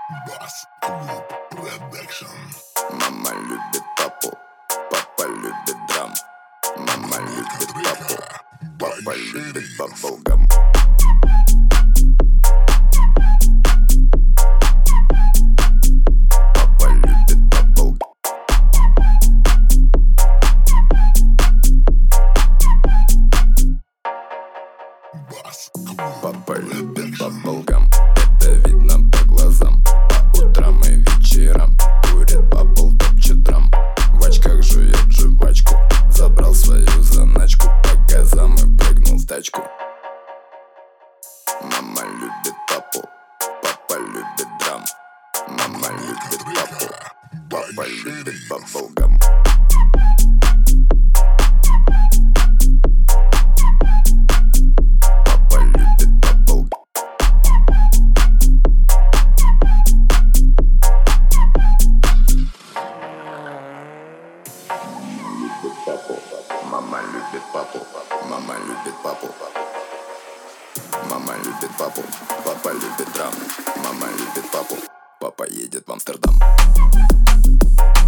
Бас Клуб Продакшн. Мама любит папу, папа любит драм. Мама любит папу, папа любит баблгам. Папа любит баблгам. Бас Клуб. Папа любит баблгам. Это видно по глазам. По утрам и вечерам курит бабл, топчет драм. В очках жует жвачку. Забрал свою заначку по газам и прыгнул в тачку. Мама любит папу, папа любит драм. Мама любит папу, папа любит баблгам. Папа любит баблгам. Папу, мама любит папу, мама любит папу. Мама любит папу, папа любит драм. Мама любит папу, папа едет в Амстердам.